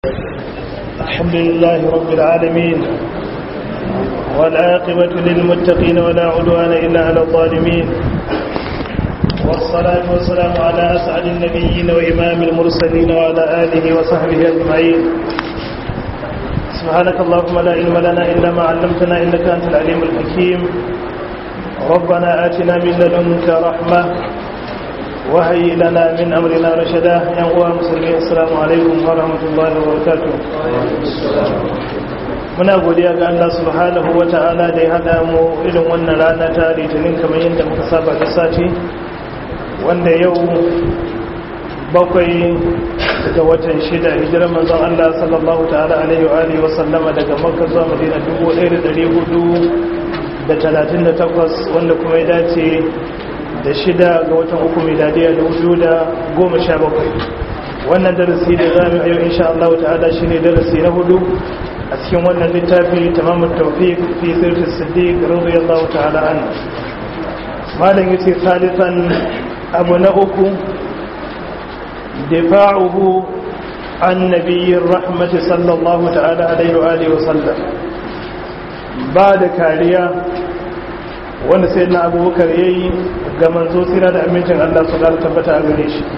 الحمد لله رب العالمين والعاقبة للمتقين ولا عدوان إلا على الظالمين والصلاة والسلام على أسعد النبيين وإمام المرسلين وعلى آله وصحبه أجمعين. سبحانك اللهم لا علم لنا إلا ما علمتنا إنك أنت العليم الحكيم. ربنا آتنا من لدنك رحمة وهي لنا من أمرنا رشدا. يا مسلمين السلام عليكم ورحمة الله وبركاته. muna godiya ga Allah subhanahu wata'ala da ya hada mu irin wannan rana ta litinin kamar yadda muka saba da sati, wanda yau 7 ga watan 6 hijirar manzon Allah sallallahu ta'ala alaihi wa alihi wa sallama daga Makka zuwa Madina 1438, wanda kuma ya dace da 6 ga watan 3 miladiya 2017. wannan darasi da zamu yi insha Allah ta'ala shine darasi na 4 a cikin wannan littafi tamamut tawfiq fi sirri siddiq radiyallahu ta'ala anhu. malam yace salisan abu na 3 difa'uhu an nabiyyir rahmati sallallahu ta'ala alaihi wa alihi wa sallam, ba da kariya wanda sai na abubakar yayi ga manzo sira da amincin Allah su ƙara tabbata a gare shi.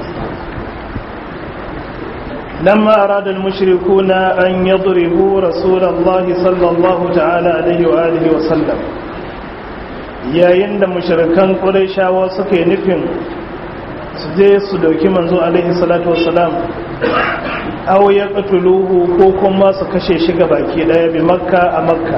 لما أراد المشركون أن يضربوا رسول الله صلى الله تعالى عليه وآله وسلم yayin da mushrikan Qurayshawa suka yi nufin su je su dauki manzo alaihi salatu wassalam, aw yaqtuluhu ko kuma su kashe shi baki daya bi Makka a Makka,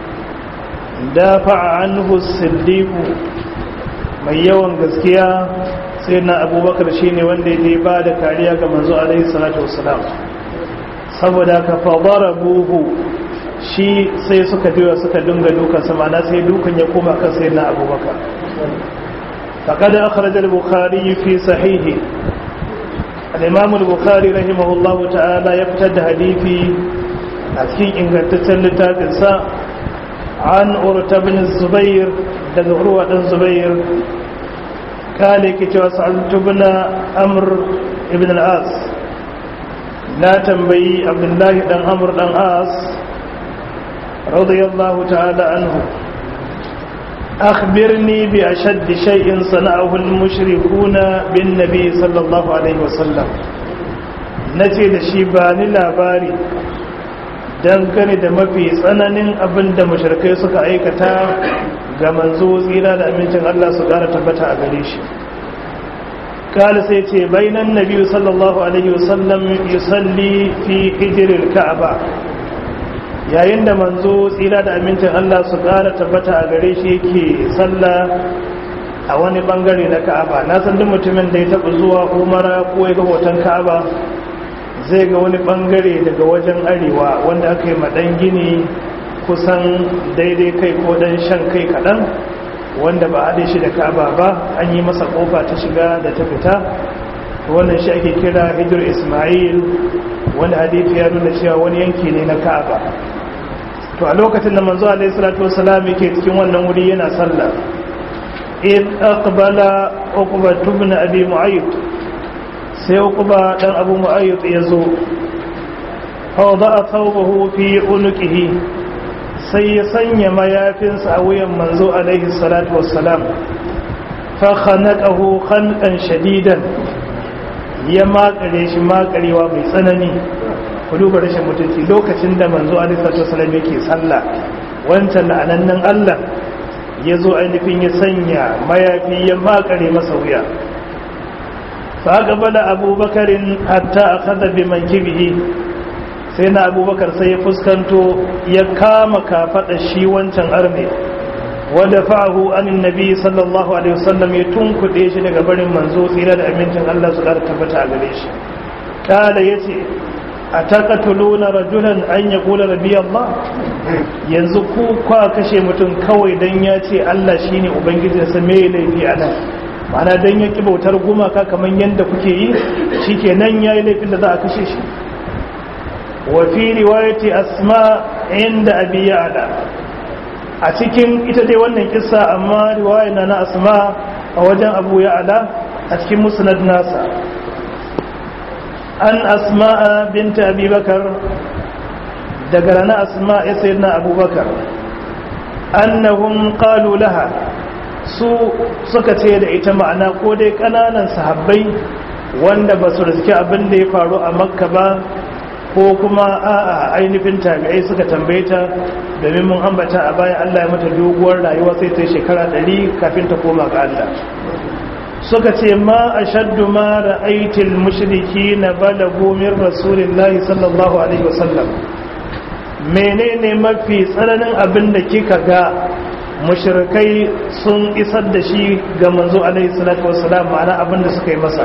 dafa'a anhu as-siddiq mai yawan gaskiya sai na abubakar shi ne wanda ya ba da kariya ga manzo alaihi salatu wasalam. saboda ka fadara buhu shi sai suka biya suka dinga dukan sa, mana sai dukan ya koma kan sai na abubakar. faqad akhraj al-bukhari fi sahihi, al-imam al-bukhari rahimahullahu ta'ala ya fitar da hadisi a cikin ingantaccen littafin sa an urta bin zubair, daga urwa dan zubair kale ke cewa sa'altu bin amr ibn al-as, na tambayi abdullahi dan amr dan as radiyallahu ta'ala anhu, akhbirni bi ashaddi shay'in sana'ahu al-mushrikuna bin nabi sallallahu alaihi wasallam. nace da shi ba ni labari dangane da mafi tsananin abin da mushrikai suka aikata ga manzo tsira da amincin Allah su ƙara tabbata a gare shi. kala sai ce bainan nabi sallallahu alaihi wasallam yusalli fi hijril ka'aba, yayin da manzo tsira da amincin Allah su ƙara tabbata a gare shi yake sallah a wani bangare na Ka'aba. na san duk mutumin da ya taɓa zuwa Umara ko ya ga hoton Ka'aba zai ga wani bangare daga wajen arewa wanda aka yi madan gini kusan daidai kai ko dan shan kai kaɗan, wanda ba haɗe shi da Ka'aba ba, an yi masa ƙofa ta shiga da ta fita. wannan shi ake kira hijir Ismail, wanda hadisi ya nuna cewa wani yanki ne na Ka'aba. to a lokacin da manzo alaihi salatu wassalam yake cikin wannan wuri yana sallah, in aqbala Uqba ibn Abi Mu'ayyid, sai Uqba dan Abu Mu'ayyid ya zo, fa wada'a thawbahu fi unuqihi, sai ya sanya mayafinsa a wuyan manzo alaihi salatu wassalam, fa khanaqahu khanqan shadidan, ya makare shi makarewa mai tsanani. ku duba rashin mutunci lokacin da manzo alaihi salatu wassalam yake sallah, wancan la'anannan Allah ya zo ainihin ya sanya mayafi ya makare masa wuya. fa qabala abubakarin hatta akhadha bi mankibihi, sai na abubakar sai ya fuskanto ya kama kafaɗa shi wancan arme, wadda fa'ahu anin nabi sallallahu alaihi wasallam ya tunkuɗe shi daga barin manzo tsira da amincin Allah su ƙara tabbata a gare shi. kala ya ce a taƙatuluna rajulan an ya ƙula rabi Allah, yanzu ku kwa kashe mutum kawai don ya ce Allah shi ne ubangijinsa mai laifi a nan, mana don ya ƙi bautar gumaka kamar yadda kuke yi, shi ke nan ya yi laifin da za a kashe shi. wafi riwayati asma inda abi ya'la, a cikin ita dai wannan kissa, amma riwaya na asma a wajen abu ya'la a cikin musnad nasa. an asma'a binta abi bakar daga rana asma ya sayyidina abubakar annahum qalu laha su suka ce da ita ma'ana ko dai kananan sahabbai wanda ba su riske abin da ya faru a makka ba ko kuma a'a ainihin tabi'ai suka tambaye ta domin mun ambata a baya Allah ya mata doguwar rayuwa sai ta shekara 100 kafin ta koma ga Allah suka ce ma ashaddu ma ra'aytil mushrikeena balagu min rasulillahi sallallahu alaihi wasallam menene mafi tsananin abin da kika ga mushrikai sun isar da shi ga manzo alaihi salatu wassalam ma'ana abin da suka yi masa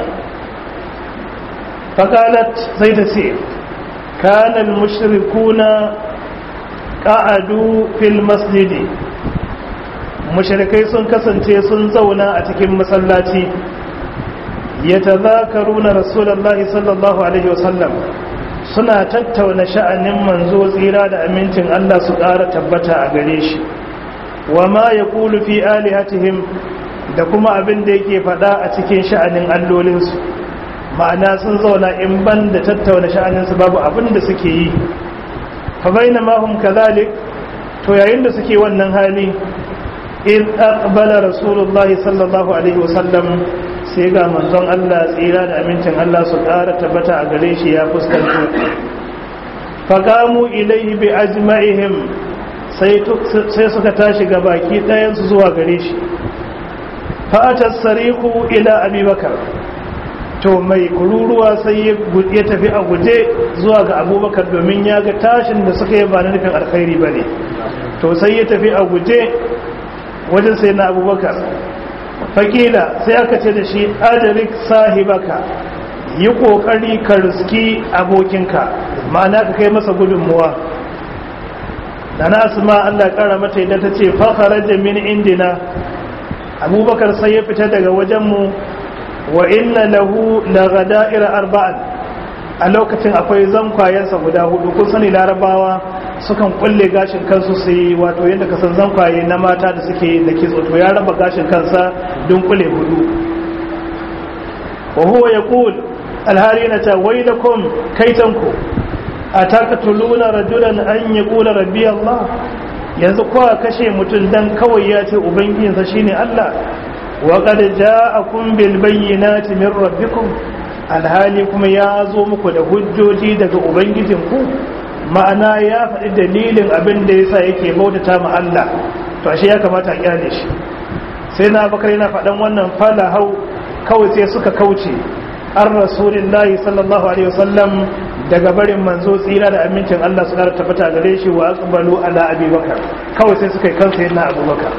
faqalat sai ta ce kana al-mushrikuna qa'adu fil masjidi mushrikai sun kasance sun zauna a cikin masallaci yatazakaruna rasulullahi sallallahu alaihi wasallam suna tattauna sha'anin manzo tsira da amincin Allah su ƙara tabbata a gare shi wa ma yaqulu fi alihatihim da kuma abin da yake faɗa a cikin sha'anin allolinsu ma'ana sun zauna in ban da tattauna sha'aninsu babu abin da suke yi fa bainama hum kadhalik to yayin da suke wannan hali in aqbala rasulullahi sallallahu alaihi wasallam sai ga manzon Allah tsira da amincin Allah su ƙara tabbata a gare shi ya fuskanto faqamu ilayhi bi ajma'ihim sai suka tashi ga baki ɗayan su zuwa gare shi fa atasariqu ila abubakar to mai kururuwa sai ya tafi a guje zuwa ga abubakar domin ya ga tashin da suka yi ba na nufin alkhairi bane to sai ya tafi a guje wajen sai na abubakar fakila sai aka ce da shi adarik sahibaka yi kokari ka riski abokinka ma'ana ka kai masa gudunmuwa da na asma Allah kara mata idan ta ce fakharaja min indina abubakar sai ya fita daga wajenmu wa inna lahu laghada'ira arba'an a lokacin akwai zankwayensa guda 4 kun sani larabawa sukan kulle gashin kansu su yi wato yadda ka san zankwaye na mata da suke da kitso to ya raba gashin kansa don kulle 4 wa huwa yaqul alhari na ta wailakum kaitanku ataqtuluna rajulan an yaqula rabbi Allah yanzu kowa kashe mutum dan kawai ya ce ubangijinsa shine Allah wa qad ja'akum bil bayyinati min rabbikum alhali kuma ya zo muku da hujjoji daga ubangijinku ma'ana ya faɗi dalilin abin da yasa yake bautata ma Allah to ashe ya kamata a kyale shi sai na bakar yana faɗan wannan fala hau kawai sai suka kauce an rasulillahi sallallahu alaihi wasallam daga barin manzo tsira da amincin Allah su tabbata gare shi wa aqbalu ala abi bakar kawai sai suka yi kansa yana abubakar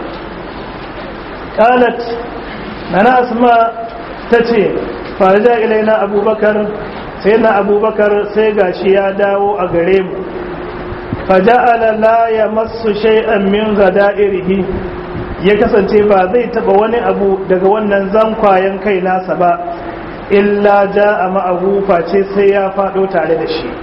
qalat nana asma tace faraja ilaina abubakar sai na abubakar sai gashi ya dawo a gare mu faja'ala la yamassu shay'an min ghada'irihi ya kasance ba zai taba wani abu daga wannan zankwayen kai nasa ba illa ja'a ma'ahu face sai ya fado tare da shi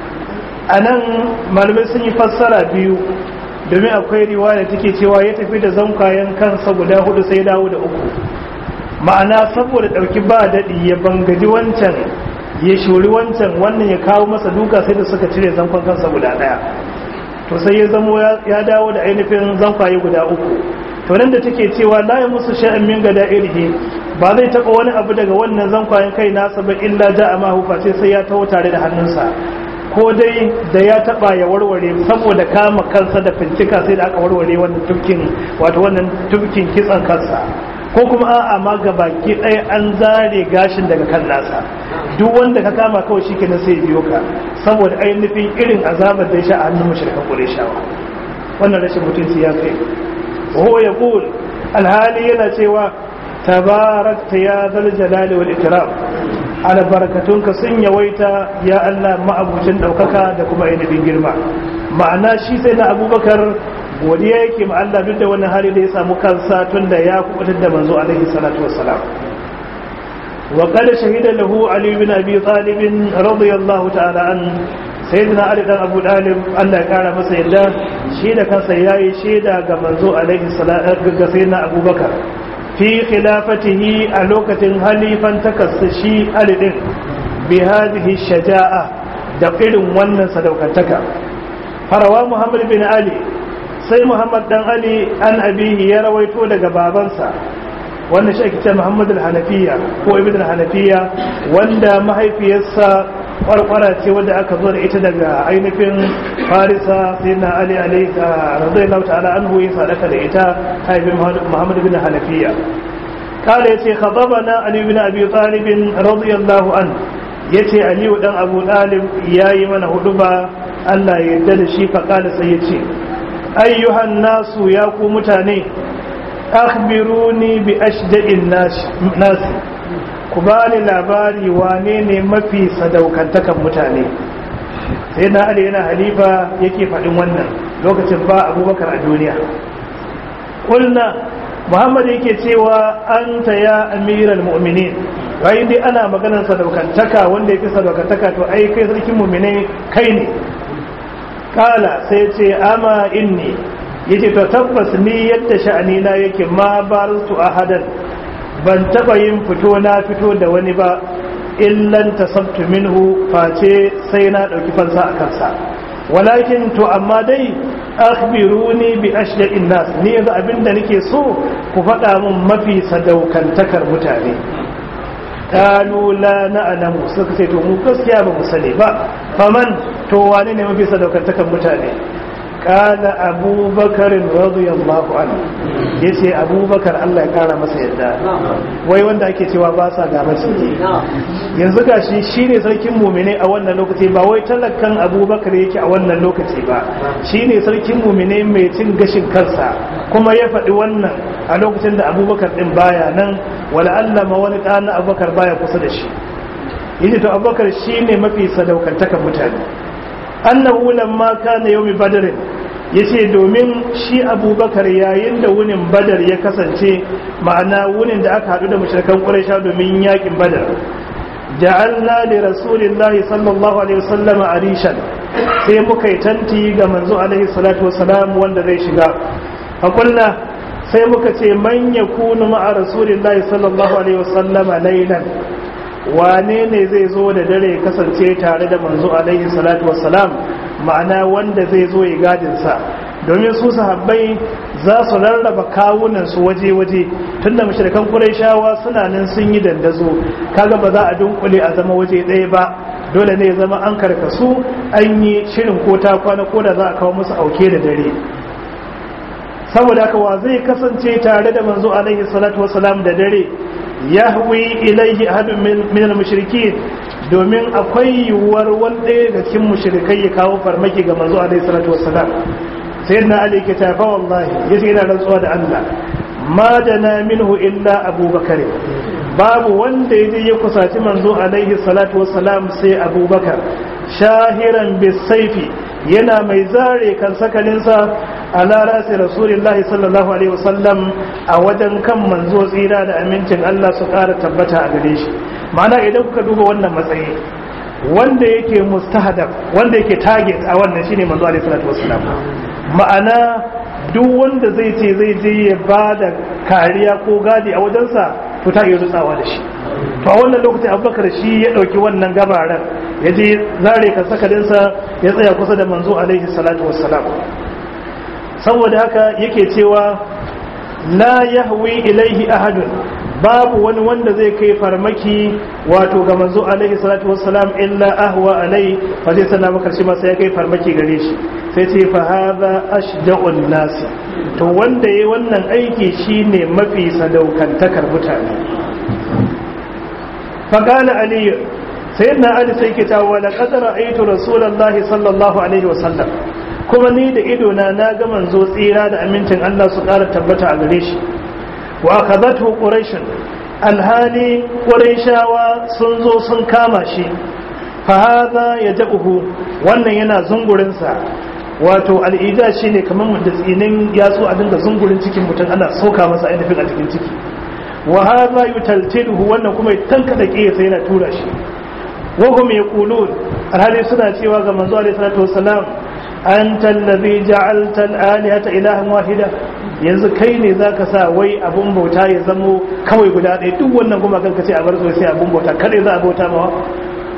anan malamai sun yi fassara biyu domin akwai riwaya take cewa ya tafi da zankwayen kansa guda 4 sai dawo da 3 ma'ana saboda dauki ba dadi ya bangaji wancan ya shuri wancan wannan ya kawo masa duka sai da suka cire zankon kansa guda 1 to sai ya zamo ya dawo da ainihin zankwaye guda 3 to nan da take cewa la ya musu sha'an min gada irihi ba zai taba wani abu daga wannan zankwayen kai nasa ba illa ja'a ma hu face sai ya taho tare da hannunsa ko dai da ya taba ya warware saboda kama kansa da fincika sai da aka warware wannan tubkin wato wannan tubkin kitsan kansa ko kuma a'a ma gabaki ɗaya an zare gashin daga kan nasa duk wanda ka kama kawai shi kenan sai biyo ka saboda ainihin irin azabar da ya sha a hannun mushrikan Qurayshawa wannan rashin mutunci ya kai wa yaqul alhali yana cewa tabarakta ya zal jalali wal ikram albarkatunka sun yawaita ya Allah ma'abucin daukaka da kuma ainihin girma ma'ana shi sai na Abubakar godiya yake ma Allah duk da wannan hali da ya samu kansa tunda ya kubutar da manzo alaihi salatu wassalam wa qad shahida lahu ali ibn abi talib radiyallahu ta'ala an sayyidina ali dan abu talib Allah ya kara masa yadda shi da kansa yayi shaida ga manzo alaihi salatu ga sayyidina abubakar fi khilafatihi a lokacin halifan takassashi ali din bi hadhihi shaja'a da irin wannan sadaukantaka. Farawa Muhammad bin Ali, sai Muhammad dan Ali an abihi ya rawaito daga babansa wanda shi ake ce Muhammad al-Hanafiya ko Ibn al-Hanafiya, wanda mahaifiyarsa kwarkwara ce wadda aka zo da ita daga ainihin Farisa, sai na Ali alaihi radiyallahu ta'ala anhu ya sadaka da ita haifin Muhammad bin Hanafiya. kala yace khatabana Ali bin Abi Talib radiyallahu anhu, yace Ali dan Abu Talib yayi mana huduba Allah ya yarda da shi, fa kala sai yace ayyuhan nasu, ya ku mutane, akhbiruni bi ashda'in nas, ku bani labari wane ne mafi sadaukantakan mutane. sai na Ali yana halifa yake faɗin wannan lokacin ba Abubakar a duniya. Kulna Muhammad yake cewa anta ya amiral mu'minin, bayan dai ana maganar sadaukantaka wanda yake sadaukantaka to ai kai sarkin mu'mine kai ne. Kala sai ce ama inni, yace to tabbas ni yadda sha'ani na yake ma bartu ahadan, ban taba yin fito na fito da wani ba illan tasabtu minhu, face sai na dauki fansa a kansa. Walakin to amma dai akhbiruni bi ashda'in nas, ni yanzu abinda nake so ku faɗa mun mafi sadaukantakar mutane. Qalu la na'lamu, suka ce to mu gaskiya ba mu sani ba. Faman, to wane ne mafi sadaukantakar mutane? Qala Abubakar radiyallahu anhu, yace Abubakar Allah ya kara masa yadda. Wai wanda ake cewa ba sa gaba shi yanzu gashi shine sarkin mu'mine a wannan lokaci, ba wai talakan Abubakar yake a wannan lokaci ba, shine sarkin mu'mine mai cin gashin kansa, kuma ya faɗi wannan a lokacin da Abubakar din baya nan, wala Allah ma wani ɗan Abubakar baya kusa da shi. Yace to Abubakar shine mafi sadaukantakan mutane. Annahu lamma kana yawmi badr, yace domin shi Abubakar yayin da wunin Badar ya kasance, ma'ana wunin da aka hadu da mushrikan Quraysh domin yakin Badar, ja'alna li rasulillahi sallallahu alaihi wasallam arishan, sai muka yi tanti ga manzo alaihi salatu wasalam wanda zai shiga. Fakulna, sai muka ce man yakunu ma'a rasulillahi sallallahu alaihi wasallam laylan, wane ne zai zo da dare kasance tare da manzo alaihi salatu wassalam, ma'ana wanda zai zo ya gadinsa. Domin su sahabbai za su rarraba kawunan su waje-waje, tunda mushrikan Qurayshawa suna nan sun yi dandazo, kaga ba za a dunkule a zama waje ɗaya ba, dole ne ya zama an karkasu, an yi shirin ko ta kwana ko da za a kawo musu auke da dare. Saboda haka wa zai kasance tare da manzo alaihi salatu wassalam da dare, yahwi ilaihi ahadun min al-mushrikin, domin akwai yiwuwar wanda daga cikin mushrikai ya kawo farmaki ga manzo alaihi salatu wassalam. Sayyidina Ali ke tafa wallahi, yace ina rantsuwa da Allah, ma dana minhu illa Abubakar, babu wanda yaje ya kusaci manzo alaihi salatu wassalam sai Abubakar, shahiran bisayfi, yana mai zare kan sakalinsa ala rasi rasulillahi sallallahu alaihi wasallam, a wajen kan manzo tsira da amincin Allah su ƙara tabbata a gare shi. Ma'ana idan kuka duba wannan matsayi, wanda yake mustahdaf, wanda yake target a wannan shine manzo alaihi salatu wasallam. Ma'ana duk wanda zai ce zai je ya bada kariya ko gadi a wajensa, to ta iya rutsawa da shi. To a wannan lokacin Abubakar shi ya dauki wannan gabaran, ya je zare kan sakalinsa ya tsaya kusa da manzo alaihi salatu wassalam. Saboda haka yake cewa la yahwi ilaihi ahadun, babu wani wanda zai kai farmaki wato ga manzo alaihi salatu wassalam illa ahwa alai, fa zai sana maka shi ma sai ya kai farmaki gare shi. Sai ce fa hadha ashda'un nas, to wanda yayi wannan aiki shine mafi sadaukantakar mutane. Fa qala Ali, sayyidina Ali sai ke tawo la qad ra'aytu rasulullahi sallallahu alaihi wasallam, kuma ni da idona na ga manzo tsira da amincin Allah su ƙara tabbata a gare shi. Wa akhadathu quraish, alhali quraishawa sun zo sun kama shi. Fa hadha yad'uhu, wannan yana zungurin sa, wato al'ida shine kamar da tsinin yatsu a dinga zungurin cikin mutum ana soka masa ainihin a cikin ciki. Wa hadha yutaltiluhu, wannan kuma tanka da kiyasa yana tura shi. Wa hum yaqulun, alhali suna cewa ga manzo alaihi salatu wassalam, anta allazi ja'alta al-alihata ilahan wahida, yanzu kai ne zaka sa wai abun bauta ya zamo kawai guda ɗaya, duk wannan kuma kanka ce a bar sai abun bauta kada za a bauta mawa.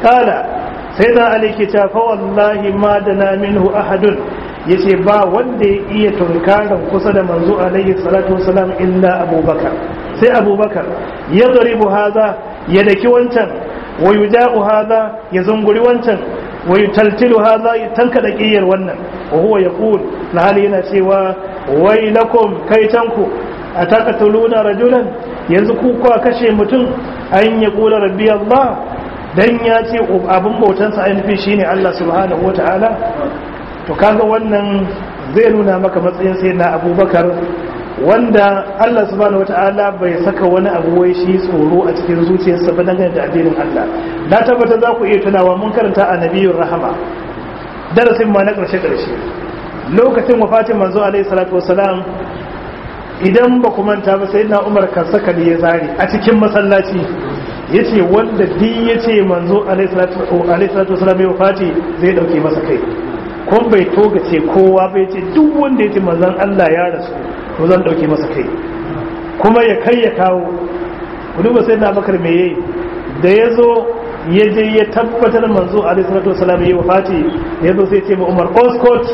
kala sai da ali ke ta fa wallahi ma dana minhu ahadun yace ba wanda ya iya tunkaran kusa da manzo alaihi salatu wasalam illa abubakar sai abubakar ya daribu hadha ya daki wancan wa yuja'u hadha ya zunguri wancan wa yutaltilu hadha tanka da kiyar wannan wa huwa yaqul lahali yana cewa wailakum kaitanku ataqtuluna rajulan yanzu ku kwa kashe mutum an ya kula rabbi Allah dan ya ce abin bautansa ainihin shine Allah subhanahu wataala to kaga wannan zai nuna maka matsayin sai na abubakar wanda Allah subhanahu wata'ala bai saka wani abu wai shi tsoro a cikin zuciyarsa ba dangane da addinin Allah na tabbata za ku iya tunawa mun karanta a nabiyur rahama darasin ma na karshe lokacin wafatin manzo alaihi salatu wassalam idan ba ku manta ba sayyidina Umar kan saka ne ya zari a cikin masallaci yace wanda din yace manzo alaihi salatu wassalam ya wafati zai dauke masa kai kun bai togace kowa bai ce duk wanda yace manzon Allah ya rasu to zan dauke masa kai kuma ya kai ya kawo ku duba sayyidina Abubakar me yayi da yazo ya je ya tabbatar manzo alaihi salatu wassalam ya wafati yazo sai ce ma Umar Oscott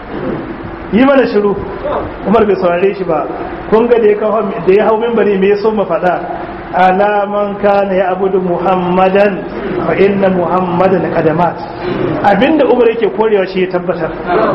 yi mana shiru. Umar bai saurare shi ba kun ga da ya hau minbari me yaso ma fada alaman kana ya abudu muhammadan fa inna muhammadan qadamat abinda Umar yake korewa shi ya tabbatar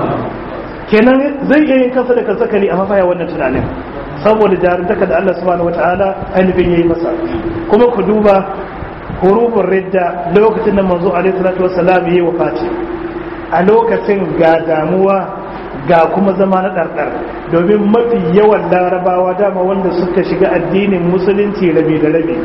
kenan zai iya yin kansa da kansa kali amma fa ya wannan tunanin saboda jarumtaka da Allah subhanahu wataala ainihin yayi masa kuma ku duba hurubun ridda lokacin da manzo alaihi salatu wassalam yayi wafati a lokacin ga damuwa ga kuma zama na ɗarɗar domin mafi yawan larabawa dama wanda suka shiga addinin musulunci rabi da rabi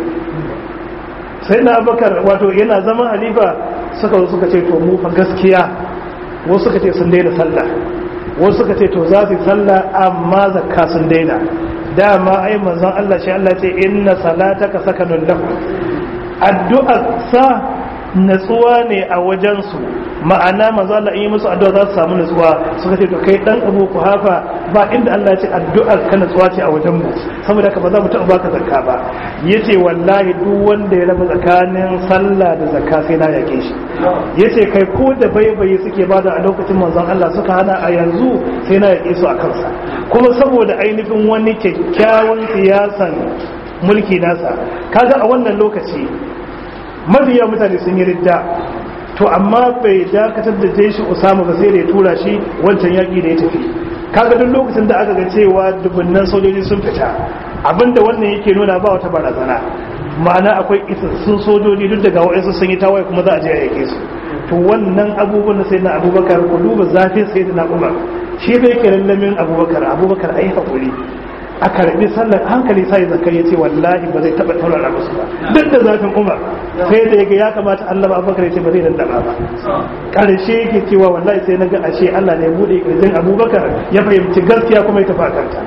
sai na Abubakar wato yana zama halifa suka ce to mu fa gaskiya wasu suka ce sun daina sallah wasu suka ce to za su yi sallah amma zakka sun daina dama ai manzon Allah shi Allah ce inna salataka sakanun lahum addu'a sa natsuwa ne a wajensu ma'ana manzo Allah in yi musu addu'a za su samu natsuwa suka ce to kai dan Abu Kuhafa ba inda Allah ya ce addu'ar ka natsuwa ce a wajen mu saboda ka ba za mu taɓa baka zakka ba yace wallahi duk wanda ya raba tsakanin sallah da zakka sai na yake shi yace kai ko da baibaye suke bada a lokacin manzon Allah suka hana a yanzu sai na yake su a kansa kuma saboda ainihin wani kyakkyawan siyasan mulki nasa kaga a wannan lokaci mafiya mutane sun yi ridda to amma bai dakatar da jeshi Usama ba sai da ya tura shi wancan yaki da ya tafi kaga duk lokacin da aka ga cewa dubunnan sojoji sun fita abinda wannan yake nuna ba wata barazana ma'ana akwai isassun sojoji duk daga wa'ansu sun yi tawaye kuma za a je a yake su to wannan abubuwan da sai na Abubakar ku duba zafin sai na Umar shi bai kiran lamin Abubakar ai hakuri a karbi sallar hankali sai zakar ya ce wallahi ba zai taba taurara musu ba duk da zafin Umar sai da yaga ya kamata Allah Abubakar ya ce ba zai dandama ba karshe yake cewa wallahi sai naga ashe Allah ne bude kirjin Abubakar ya fahimci gaskiya kuma ya tafi akanta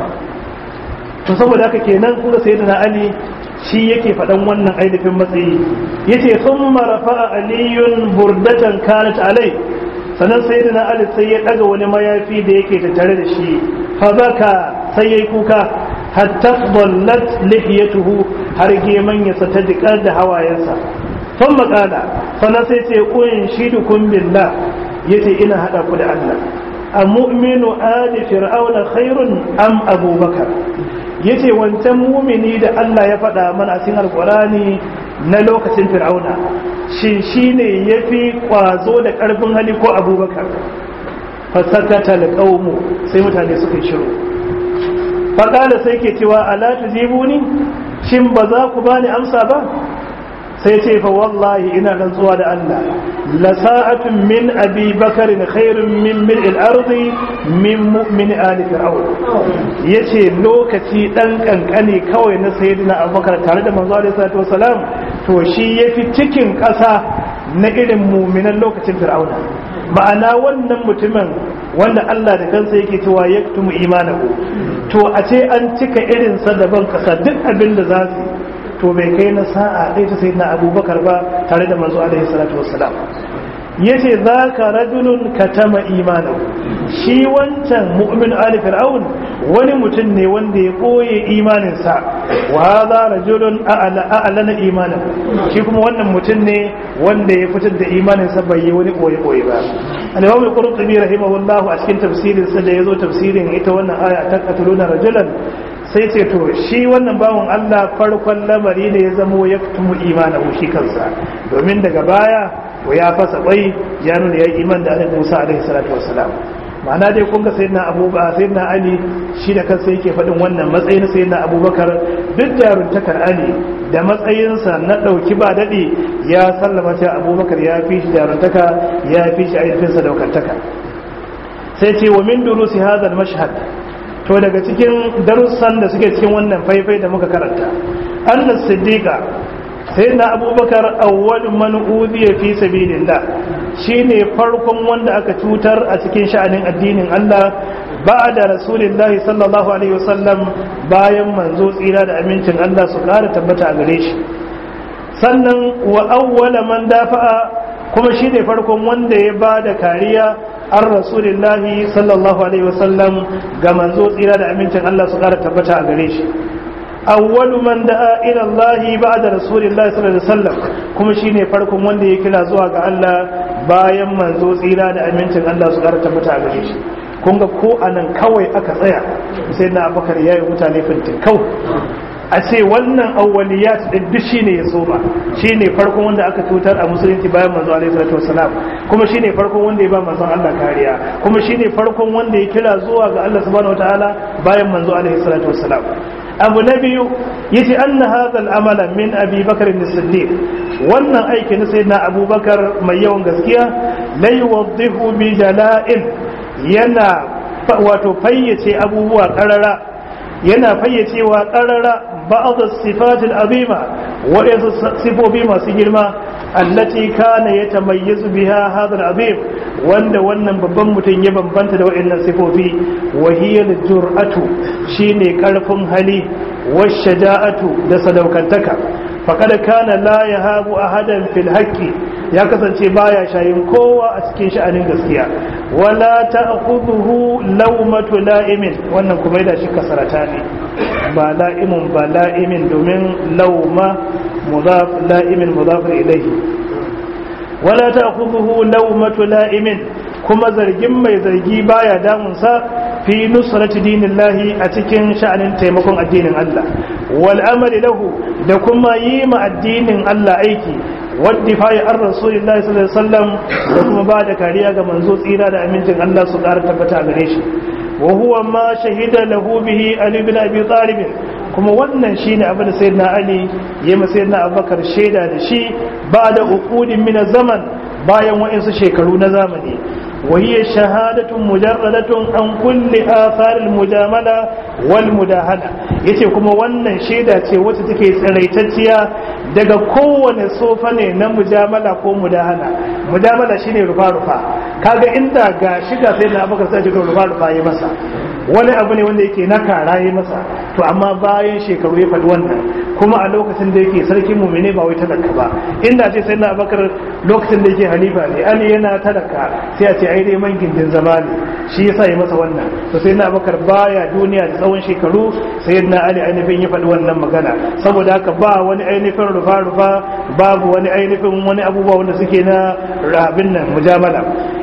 to saboda haka kenan kuma sayyidina Ali shi yake faɗan wannan ainihin matsayi yace thumma rafa'a aliyun burdatan kanat alai sannan sayyidina Ali sai ya daga wani mayafi da yake tattare da shi fa baka sai yayi kuka hatta dallat lihiyatuhu har geman ya ta dikar da hawayensa sun makala sannan sai ce ƙuyin shidukum billah yace ina hada ku da Allah a mu'minu ali fir'auna khairun am abubakar yace wancan mumini da Allah ya faɗa mana a cikin alqurani na lokacin fir'auna shin shine yafi kwazo da karfin hali ko abubakar fasakata alqaumu sai mutane suka shiru faƙala sai ke cewa ala tujibuni shin ba za ku bani amsa ba sai ce fa wallahi ina rantsuwa da Allah la sa'atun min abi bakarin khairun min mil'il ardi min mu'min ali fir'aun yace lokaci dan kankane kawai na sayyidina abubakar tare da manzo alaihi salatu wasalam to shi yafi cikin ƙasa na irin mu'minan lokacin fir'auna ma'ana wannan mutumin wanda Allah da kansa yake cewa yaktumu imanahu to a ce an cika irin sa daban kasa duk abin da za su to bai kai na sa'a ɗaya ta sayyidina abubakar ba tare da manzo alaihi salatu wassalam yace zaka rajulun katama imanahu shi wancan mu'min ali fir'aun wani mutum ne wanda ya koye imaninsa wa hadha rajulun a'lana imanan shi kuma wannan mutum ne wanda ya fitar da imaninsa bai yi wani koye ba. al-imam al-qurtubi rahimahullahu a cikin tafsirin sa da yazo tafsirin ita wannan aya ta qatuluna rajulan sai ce to shi wannan bawon Allah farkon lamari ne ya zamo ya tumu imanahu shi kansa domin daga baya ya fasa bai ya nuna ya iman da Annabi Musa alaihi salatu wassalam. ma'ana dai kun ga sayyidina Ali shi da kansa yake faɗin wannan matsayin sayyidina Abubakar duk jaruntakar Ali da matsayinsa na ɗauki ba daɗi ya sallama cewa Abubakar ya fi shi jaruntaka ya fi shi ainihin sadaukantaka. sai ce wa min durusi hadha al-mashhad to daga cikin darussan da suke cikin wannan faifai da muka karanta annas siddiqa sayyidina Abubakar awwal man uziya fi sabilillah shine farkon wanda aka cutar a cikin sha'anin addinin Allah ba'da rasulillahi sallallahu alaihi wasallam bayan manzo tsira da amincin Allah su kara tabbata a gare shi. sannan wa awwala man dafa'a kuma shine farkon wanda ya bada kariya an rasulillahi sallallahu alaihi wasallam ga manzo tsira da amincin Allah su kara tabbata a gare shi. awwalu man da'a ila Allah ba'da rasulillahi sallallahu alaihi wasallam kuma shine farkon wanda ya kira zuwa ga Allah bayan manzo tsira da amincin Allah su kara tabbata a gare shi. kun ga ko anan kawai aka tsaya sai na Abubakar yayi mutane fintin kau a ce wannan awwaliyat din duk shine ya soma shine farkon wanda aka tutar a musulunci bayan manzo alaihi salatu wasalam kuma shine farkon wanda ya ba manzon Allah kariya kuma shine farkon wanda ya kira zuwa ga Allah subhanahu wataala bayan manzo alaihi salatu wasalam. abu na biyu yace anna hadha al-amala min Abi Bakr as-Siddiq wannan aikin na sayyidina Abubakar mai yawan gaskiya la yuwaddihu bi jala'in yana wato fayyace abubuwa karara yana fayyacewa karara ba'd as-sifat al-azima wa sifofi masu girma allati kana yatamayyazu biha hadha al-azim wanda wannan babban mutum ya bambanta da waɗannan sifofi wa hiya al-jur'atu shine karfin hali wa shaja'atu da sadaukantaka faqad kana la yahabu ahadan fil haqqi ya kasance baya shayin kowa a cikin sha'anin gaskiya wala ta'khudhuhu lawmatu la'imin wannan kuma da shi kasarata ne ba la'imun ba la'imin domin lauma mudaf la'imin mudaf ilayhi wala ta'khudhuhu lawmatu la'imin kuma zargin mai zargi baya damunsa fi nusrati dinillahi a cikin sha'anin taimakon addinin Allah wal amali lahu da kuma yi ma addinin Allah aiki waddifa'i an rasulillahi sallallahu alaihi wasallam da kuma ba da kariya ga manzo tsira da amincin Allah su ƙara tabbata gare shi wa huwa ma shahida lahu bihi Ali ibn Abi Talib kuma wannan shine abin da sayyidina Ali ya ma sayyidina Abubakar shaida da shi ba da uqudin min zaman bayan wa'insu shekaru na zamani وهي شهادة مجردة عن كل آثار المجاملة والمداهنة yace kuma wannan shaida ce wacce take tsiraitacciya daga kowane sofa ne na mujamala ko mudahana. Mujamala shine rufa-rufa kaga inda ga shiga sai da Abubakar sai ga rufa-rufa yi masa wani abu ne wanda yake na kara yi masa to amma bayan shekaru ya faɗi wannan kuma a lokacin da yake sarkin mu'mine ba wai talaka ba inda ce sai na Abubakar lokacin da yake halifa ne Ali yana talaka sai a ce ai dai man gindin zama ne shi yasa yi masa wannan to sai na Abubakar baya duniya da tsawon shekaru sai na Ali ainihin ya faɗi wannan magana saboda haka ba wani ainihin rufa-rufa babu wani ainihin wani abubuwa wanda suke na rabin nan mujamala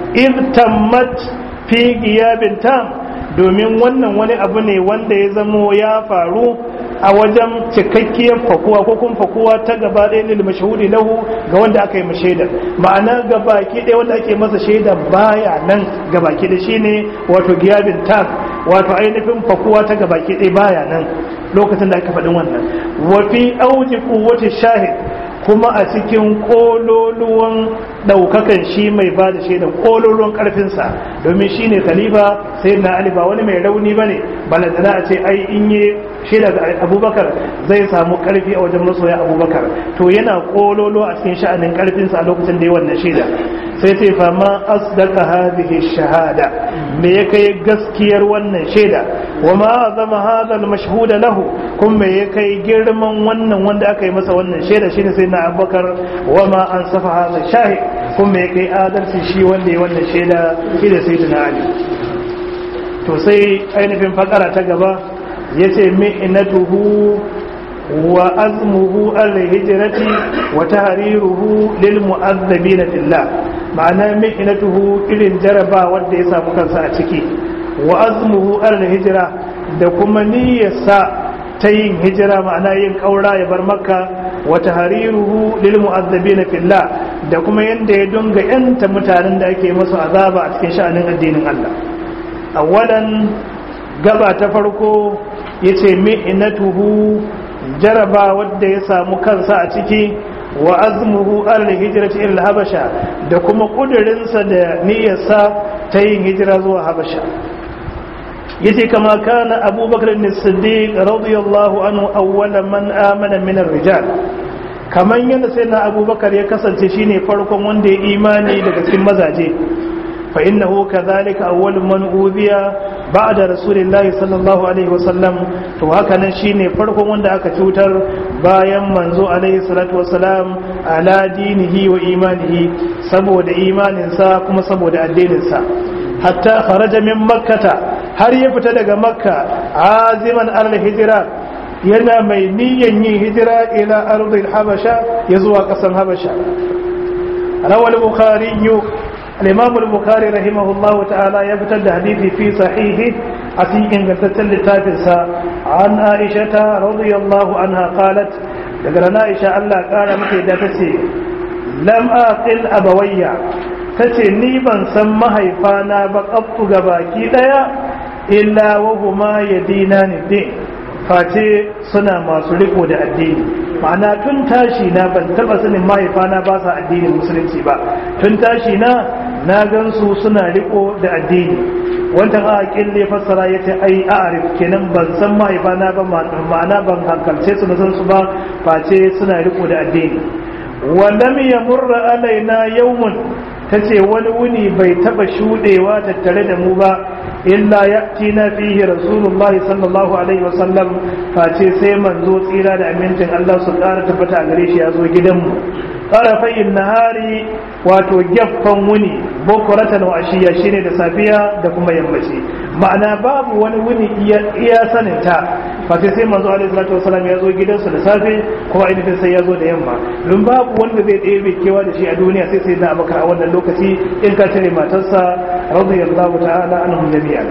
in tammat fi giyabin tam domin wannan wani abu ne wanda ya zamo ya faru a wajen cikakkiyar fakuwa ko kuma fakuwa ta gaba ɗaya lil mashhudi lahu ga wanda aka yi mashaida ma'ana gabaki ɗaya wanda ake masa shaida baya nan gabaki da shine wato giyabin tam wato ainihin fakuwa ta gabaki ɗaya baya nan lokacin da aka faɗin wannan wa fi auji quwwati shahid kuma a cikin kololuwan daukakan shi mai ba da shaidan kololuwan karfinsa domin shi ne khalifa sai na Ali ba wani mai rauni ba ne balantana a ce ai in yi shaida ga Abubakar zai samu karfi a wajen masoya Abubakar to yana kololo a cikin sha'anin karfinsa a lokacin da ya wannan shaida sai sai fama asdaqa hadhihi shahada me ya kai gaskiyar wannan shaida wa ma azama hadha al-mashhud lahu kuma me ya kai girman wannan wanda aka yi masa wannan shaida shine sai na Abubakar wa ma ansafa hadha shahid kuma me ya kai adalci shi wanda ya wannan shaida shi da sayyidina Ali to sai ainihin fakara ta gaba yace mi'natuhu wa azmuhu al-hijrati wa tahriruhu lil mu'azzabina fillah, ma'ana mi'natuhu irin jaraba wanda ya samu kansa a ciki, wa azmuhu al-hijra da kuma niyyarsa ta yin hijira, ma'ana yin kaura ya bar makka, wa tahriruhu lil mu'azzabina fillah da kuma yanda ya dunga yanta mutanen da ake musu azaba a cikin sha'anin addinin Allah. Awalan gaba ta farko yace mi'natuhu jaraba wadda ya samu kansa a ciki, wa azmuhu al-hijrati ila habasha da kuma kudurinsa da niyyarsa ta yin hijira zuwa habasha. yace kama kana abubakar as-siddiq radiyallahu anhu awwala man amana min ar-rijal, kaman yadda sai na abubakar ya kasance shine farkon wanda ya imani daga cikin mazaje, fa innahu kadhalika awwal man udhiya ba'da rasulillahi sallallahu alaihi wasallam, to haka nan shine farkon wanda aka cutar bayan manzo alaihi salatu wasalam ala dinihi wa imanihi, saboda imaninsa kuma saboda addininsa, hatta kharaja min makkata, har ya fita daga makka aziman al-hijra, yana mai niyyan yin hijira ila ardil habasha, ya zuwa kasan habasha. rawal bukhari الإمام البخاري رحمه الله تعالى يبتد حديثي في صحيحه أتيك قتل لتافسا عن عائشة رضي الله عنها قالت لقرنا عائشة الله قال مكيدة تسي لم أقل أبويا تسي نيبا سمها فانا بقبت قباكي ليا إلا وهما يدينان الدين face suna masu riko da addini, ma'ana tun tashi na ban taba sanin mahaifana ba sa addinin musulunci ba, tun tashi na gansu suna riko da addini. Wannan a kille fassara yace ai a'rif, kenan ban san mahaifana ba, ma'ana ban hankalce su na san su ba, face suna riko da addini. wa lam yamurra alaina yawmun, tace wani wuni bai taba shudewa tattare da mu ba illa ya'tina fihi rasulullahi sallallahu alaihi wasallam, face sai manzo tsira da amincin Allah su ƙara tabbata a gare shi ya zo gidanmu. ƙarafayin nahari, wato gyaffan wuni, bukuratan wa ashiya shine da safiya da kuma yammaci, ma'ana babu wani wuni iya saninta face sai manzo alaihi salatu wasallam ya zo gidansu da safe, kuma ainihin sai ya zo da yamma, don babu wanda zai ɗebe kewa da shi a duniya sai na abakar a wannan lokaci in ka cire matarsa radiyallahu ta'ala anhum jami'an.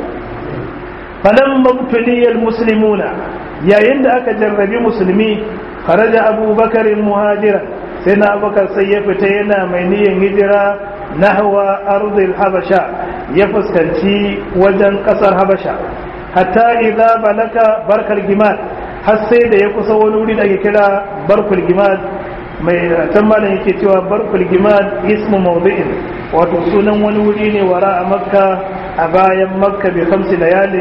falamma mubtuliyal muslimuna, yayin da aka jarrabi musulmi, kharaja abubakar muhajiran, sai na abubakar sai ya fita yana mai niyyar hijira nahwa ardil habasha, ya fuskanci wajen kasar habasha, hatta idza balaka barkal gimad, har sai da ya kusa wani wuri da ake kira barkul gimad, mai tambalan yake cewa barkul gimad ismu mawdi'in, wato sunan wani wuri ne wara a makka, a bayan makka bi khamsi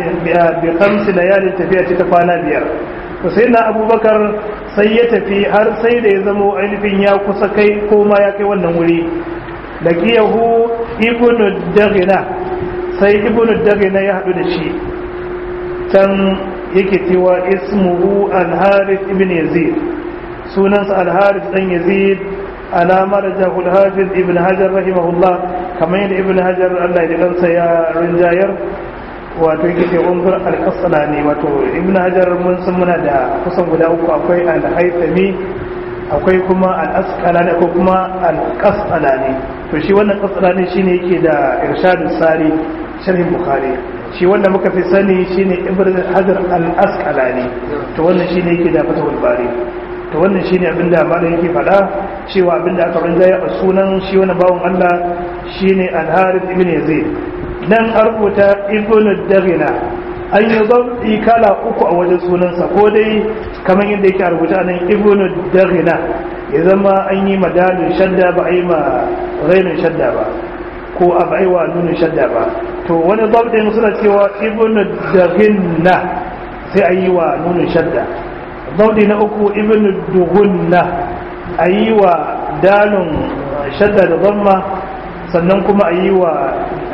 layalin tafiya ta kwana 5. sai na abubakar sai ya tafi har sai da ya zamo ainihin ya kusa kai ko ma ya kai wannan wuri, da kiyahu ibnu dagina, sai ibnu dagina ya haɗu da shi, can yake cewa ismuhu al-harith ibn yazid, sunansa al-harith dan yazid, alamar jahul hafiz ibn hajar rahimahullah, kamar yadda ibn hajar Allah ya kansa ya rinjayar, wato yake ce unzur al-qasdani, wato ibn hajar mun san muna da kusan guda uku, akwai al-haythami, akwai kuma al-asqalani, akwai kuma al-qasdani. to shi wannan qasdani shine yake da irshadus sari sharhin bukhari, shi wanda muka fi sani shine ibn hajar al-asqalani, to wannan shine yake da fatahul bari. to wannan shine abinda malam yake faɗa, cewa abinda aka rinjaya a sunan shi wannan bawon Allah shine al-harith ibn yazid. nan an rubuta ibn dagina, an yi zaɓi kala uku a wajen sunansa, ko dai kamar yadda yake a rubuta nan ibn dagina, ya zama an yi madalin shadda ba a yi ma rainin shadda ba, ko a ba a yi wa nunin shadda ba. to wani zaɓin suna cewa ibn dagina sai a yi wa nunin shadda. zaɓi na uku ibn dugunna, a yi wa dalin shadda da zamma, sannan kuma a yi wa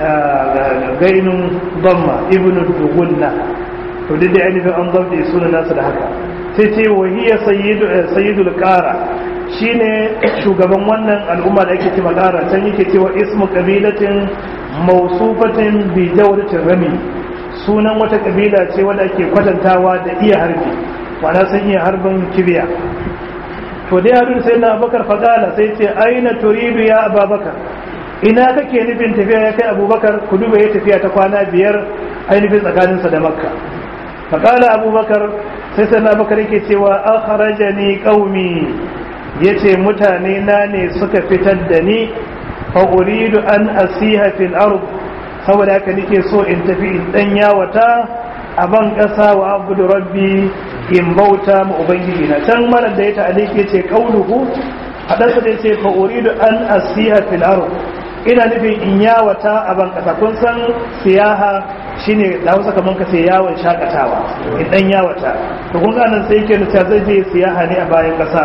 gainin damma ibn dugunna. to duk da ainihin an zaɓe sunan nasa da haka. sai ce wahiya sayyidul qara, shine shugaban wannan al'umma da ake cewa qara, can yake cewa ismu qabilatin mawsufatin bi dawlatin rami, sunan wata kabila ce wanda ake kwatantawa da iya harbi wana sun iya harbin kibiya. To dai haɗu sai na Abubakar fagala sai ce aina turidu ya Abubakar, ina kake nufin tafiya ya kai Abubakar? ku duba ya tafiya ta kwana 5 ainihin tsakaninsa da Makka. fagala Abubakar sai na Abubakar yake cewa akhrajani qaumi, yace mutane na ne suka fitar da ni, fa uridu an asiha fil ard, saboda haka nake so in tafi in dan yawata a ban kasa wa abudu rabbi, in bauta ma ubangiji na. Can mana da ya ta'aliki yace qauluhu, hadansa da yace fa uridu an asiha fil ard, ina nufin in yawata a ban kasa. Kun san siyaha shine da Hausa kaman ka ce yawon shakatawa, in dan yawata. To kun ga nan sai yake da zai je siyaha ne a bayan kasa.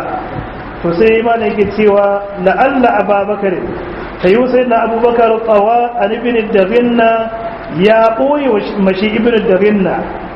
To sai ma yake cewa la'alla Abubakar sai sai na Abubakar tsawa an ibn Daghinna, ya boye mashi ibn Daghinna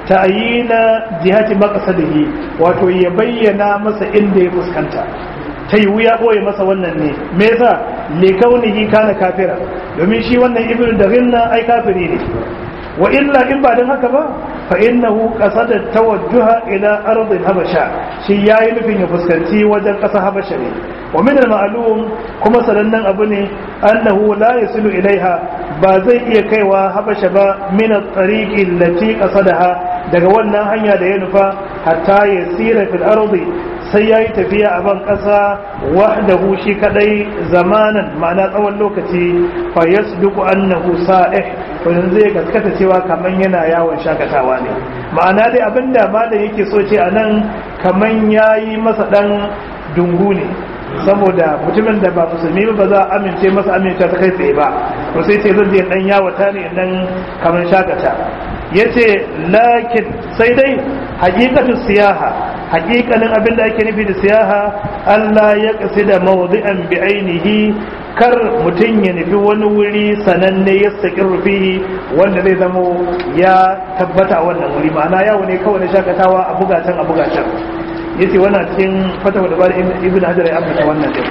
ta'yina jihati maqsadihi, wato ya bayyana masa inda ya fuskanta. ta yiwu ya boye masa wannan ne, me yasa likaunihi kana kafira, domin shi wannan ibn Daghinna ai kafiri ne. wa illa in ba dan haka ba fa innahu qasada tawajjuha ila ardil habasha, shi yayi nufin ya fuskanci wajen kasar habasha ne. wa min al-ma'lum, kuma sanannan abu ne, annahu la yasilu ilaiha, ba zai iya kaiwa habasha ba min at-tariqi allati qasadaha, daga wannan hanya da ya nufa, hatta yasira fil ardi, sai yayi tafiya a ban kasa wahdahu shi kadai zamanan, ma'ana tsawon lokaci, fa yasduqu annahu sa'ih, wannan zai gaskata cewa kaman yana yawon shakatawa ne. ma'ana dai abinda ma da yake so ce anan kaman yayi masa dan dungu ne, saboda mutumin da ba musulmi ba za a amince masa aminta ta kai tsaye ba, to sai ce zan je dan yawata ne dan kaman shakata. yace lakin sai dai haqiqatu siyaha, haqiqanin abinda ake nufi da siyaha, Allah ya kasida mawdi'an bi ainihi, kar mutum ya nufi wani wuri sananne ya saƙin fihi, wanda zai zamo ya tabbata wannan wuri, ma'ana yawo ne kawai na shakatawa a bugatan a bugatan. yace wannan cikin fatawa da bari ibn Hajar ya ambata wannan din.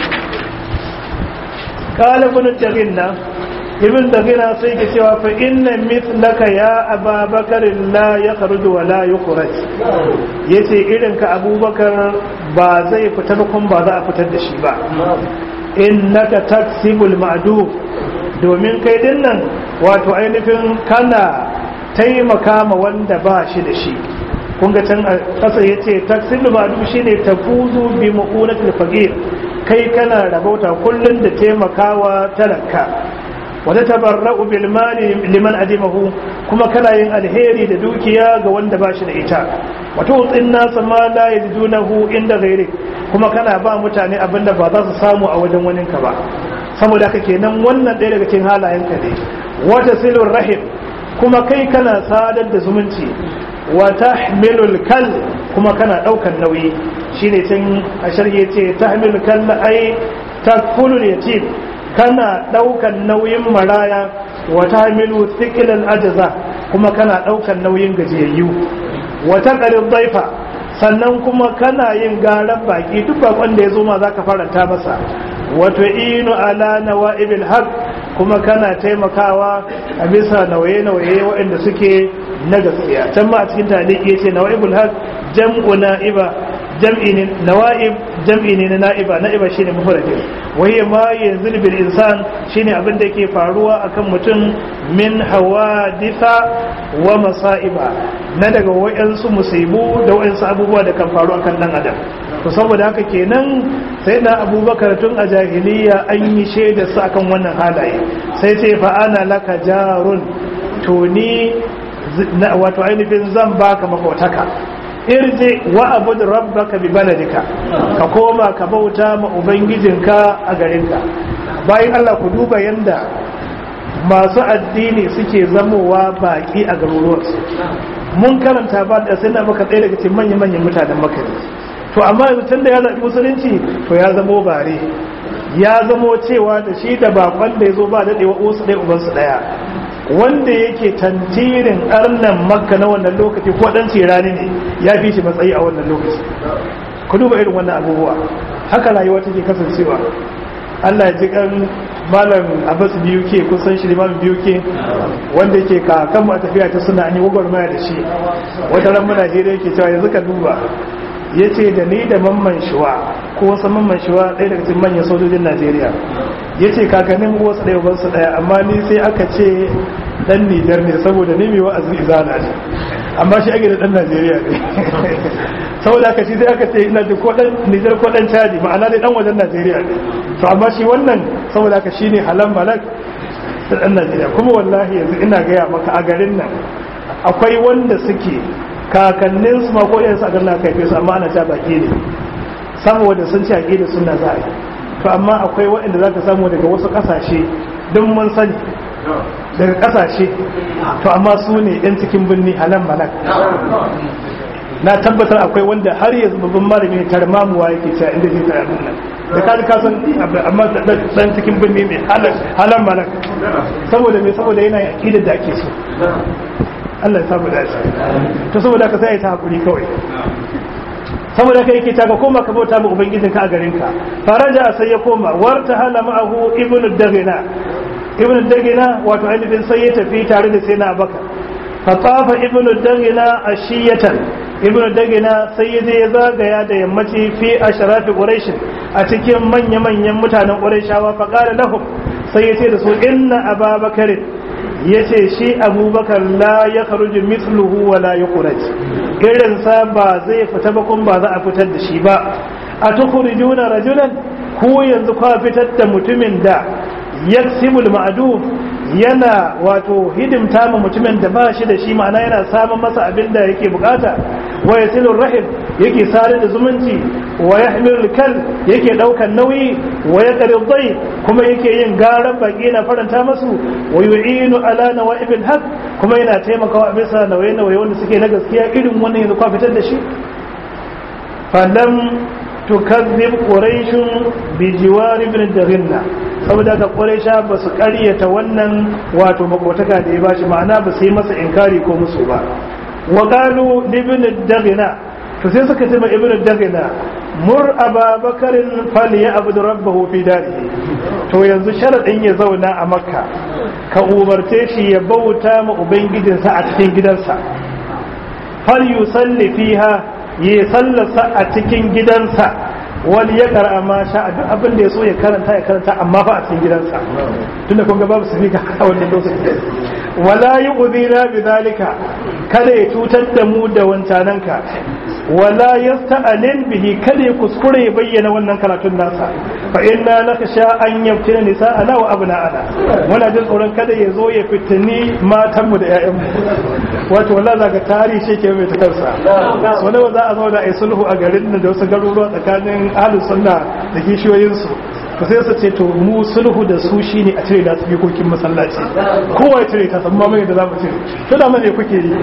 qala ibn Daghinna sai ke cewa fa inna mithlaka ya Abubakar la yakhruju wa la yukhraj, yace irin ka Abubakar ba zai fitar kun ba za a fitar da shi ba. innaka taksibul ma'dum, domin kai dinnan wato ainihin kana taimaka ma wanda ba shi da shi. kun ga can kasa yace taksibul ma'dum shine tafuzu bi mu'unatil faqir, kai kana rabauta kullun da taimakawa talaka. wata tabarra'u bil mali liman adimahu, kuma kana yin alheri da dukiya ga wanda ba shi da ita. wato utsin nasa ma la yajidunahu inda ghairi, kuma kana ba mutane abinda ba za su samu a wajen waninka ba. saboda haka kenan wannan ɗaya daga cikin halayenka ne. wata silur rahim, kuma kai kana sadar da zumunci. wa tahmilul kal, kuma kana ɗaukan nauyi. shine tun a sharhi yace tahmilul kal ai takfulul yatim, kana ɗaukan nauyin maraya. wa tahmilu thiqlal ajza, kuma kana ɗaukan nauyin gajiyayyu. wa taqrid dhaifa, sannan kuma kana yin garan baki, duk bakon da ya zo ma zaka faranta masa. wato inu ala nawa'ibil haq, kuma kana taimakawa a bisa nauye-nauye waɗanda suke na gaskiya. can ma a cikin taliki yace nawa'ibul haq jam'u na'iba, jam'i ne nawa'ib, jam'i ne na na'iba. na'iba shine mufradin. waye ma yanzu bil insan, shine abin da yake faruwa akan mutum min hawaditha wa masa'iba, na daga wayansu musibu da wayansu abubuwa da kan faru akan dan adam. to saboda haka kenan sai na Abubakar tun a jahiliya an yi shaida su akan wannan halaye. sai ce fa ana laka jarun, to ni wato ainihin zan baka makotaka. irji wa abud rabbaka bi baladika, ka koma ka bauta ma ubangijinka a garinka. bayan Allah ku duba yanda masu addini suke zamowa baki a garuruwarsu. mun karanta ba da sai na maka ɗaya daga cikin manyan mutanen Makka. to amma yanzu tunda ya zaɓi musulunci, to ya zamo bare, ya zamo cewa da shi da bakon da ya zo ba daɗewa usu ɗaya ubansu ɗaya. wanda yake tantirin arnan Makka na wannan lokaci ko dan tirani ne, ya fi shi matsayi a wannan lokaci. ku duba irin wannan abubuwa, haka rayuwa take kasancewa. Allah ya ji kan malam Abbas BUK kusan shi limamin BUK wanda yake kakan a tafiya ta suna an yi gwagwarmaya da shi wata ran muna jere yake cewa yanzu ka duba ya ce da ni da mamman shuwa ko wasu mamman shuwa ɗaya daga cikin manyan sojojin Najeriya ya ce kakannin wasu ɗaya ubansu ɗaya amma ni sai aka ce dan Nijar ne saboda ni mai wa'azi izana ne amma shi ake da dan Najeriya ne saboda aka shi sai aka ce ina da ko dan Nijar ko dan Chadi ma'ana dai dan wajen Najeriya ne to amma shi wannan saboda aka shine halan malak da dan Najeriya kuma wallahi yanzu ina gaya maka a garin nan akwai wanda suke kakannin su ma ko iyayen su a garin aka haife su amma ana ta baki ne saboda sun ci aqida sunna za a yi to amma akwai waɗanda zaka samu daga wasu ƙasashe don mun sani daga ƙasashe to amma su ne yan cikin birni halan malak na tabbatar akwai wanda har yanzu babban malami ne tarmamuwa yake cewa inda zai tsaya nan da ka san amma dan cikin birni ne halan malak saboda me saboda yana aqidar da ake so Allah ya samu dace to saboda ka sai ta hakuri kawai saboda kai yake ta ka koma ka bauta ma ubangijinka a garin ka faraja sai ya koma warta hala ma'ahu ibnu dagina wato ainihin sai ya tafi tare da sai na abaka fatafa ibnu dagina ashiyatan ibnu dagina sai ya je ya zagaya da yammaci fi asharafi quraish a cikin manya-manyan mutanen qurayshawa fa qala lahum sai ya ce da su inna ababakar yace shi abubakar la ya kharuju mithluhu wa la yukhraj irin sa ba zai fita ba kun ba za a fitar da shi ba atukhrijuna rajulan ku yanzu kwa fitar da mutumin da yaksimul ma'dum yana wato hidimta ma mutumin da ba shi da shi ma'ana yana samun masa abin da yake bukata wa yasilur rahim yake sare da zumunci wa yahmilul kal yake daukan nauyi wa yaqri dhayf kuma yake yin garan baki na faranta masu wa yu'inu ala nawa'ibil haqq kuma yana taimakawa bisa nauye wanda suke na gaskiya irin wannan yanzu kwa fitar da shi falam tukazzib quraishun bi jiwar ibn daghinna saboda ka quraisha ba su ƙaryata wannan wato makotaka da ya bashi ma'ana ba su yi masa inkari ko musu ba wa qalu ibn daghina to sai suka ce ma ibn daghina mur ababakarin falyabud rabbahu fi darihi to yanzu sharadin ya zauna a makka ka umarce shi ya bauta ma ubangijinsa a cikin gidansa fal yusalli fiha yi sallarsa a cikin gidansa wani ya kara ma sha duk abin da ya so ya karanta amma fa a cikin gidansa tunda kun ga babu sifika a wannan lokacin wala yu'dhina bidhalika kada ya cutar da mu da wancananka wala yasta'lin bihi kada ya kuskure ya bayyana wannan karatun nasa fa inna nakhsha an yaftina nisa'ana wa abna'ana muna jin tsoron kada ya zo ya fitini matan mu da ƴaƴan mu wato wallahi zaka tarihi shi ke mai takarsa so nawa za a zo da ai sulhu a garin nan da wasu garuruwa tsakanin ahlus sunna da kishiyoyin su to sai su ce to mu sulhu da su shine a cire da su bikokin masallaci kowa ya cire ta san ma mai da za mu cire to da me kuke yi